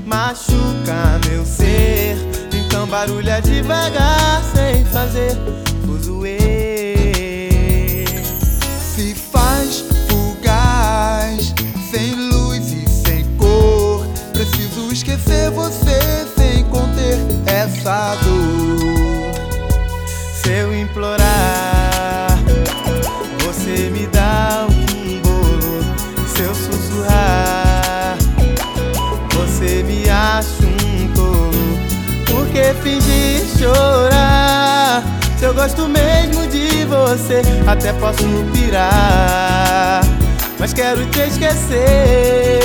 machuca meu ser. Então barulha devagar sem fazer fuzuê. Se faz fugaz, sem luz e sem cor. Preciso esquecer você sem conter essa dor. Se eu implorar, você me dá um bolo. Se eu sussurrar, você me acha um tolo. Por que fingir chorar? Se eu gosto mesmo de você, até posso pirar, mas quero te esquecer.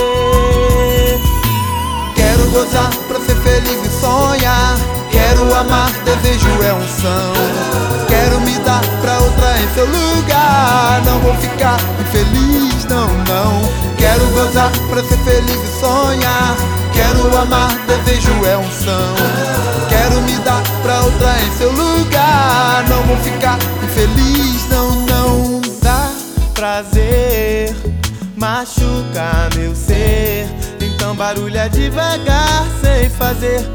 Quero gozar pra ser feliz e sonhar. Quero amar, desejo é unção. Quero me dar pra outra em seu lugar. Não vou ficar infeliz, não, não. Quero gozar pra ser feliz e sonhar. Quero amar, desejo é unção. Quero me dar pra outra em seu lugar. Não vou ficar infeliz, não, não. Dá prazer, machuca meu ser. Então barulha devagar sem fazer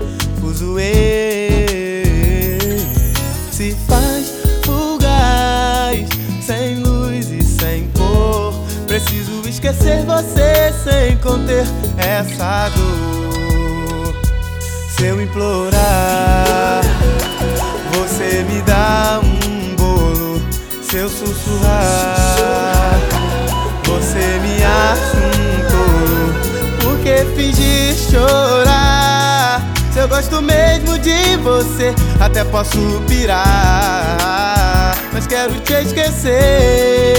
fuzuê. Se faz fugaz, sem luz e sem cor. Preciso esquecer você sem conter essa dor. Se eu implorar, você me dá um bolo. Se eu sussurrar, você me acha um tolo. Por que fingir chorar? Se eu gosto mesmo de você, até posso pirar, mas quero te esquecer.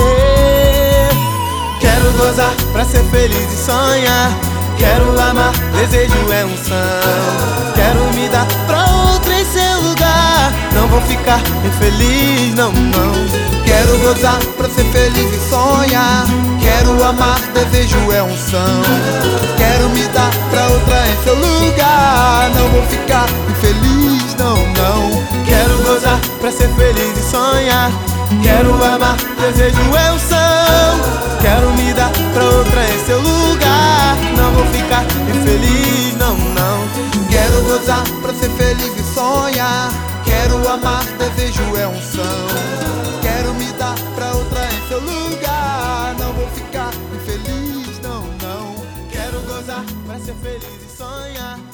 Quero gozar pra ser feliz e sonhar. Quero amar, desejo é unção. Quero me dar pra outra em seu lugar. Não vou ficar infeliz, não, não. Quero gozar pra ser feliz e sonhar. Quero amar, desejo é unção. Quero me dar pra outra em seu lugar. Não vou ficar infeliz, não, não. Quero gozar pra ser feliz e sonhar. Quero amar, desejo é unção. Quero me dar pra outra em seu lugar. Não vou ficar infeliz, não, não. Quero gozar pra ser feliz e sonhar. Quero amar, desejo é unção. Quero me dar pra outra em seu lugar. Não vou ficar infeliz, não, não. Quero gozar pra ser feliz e sonhar.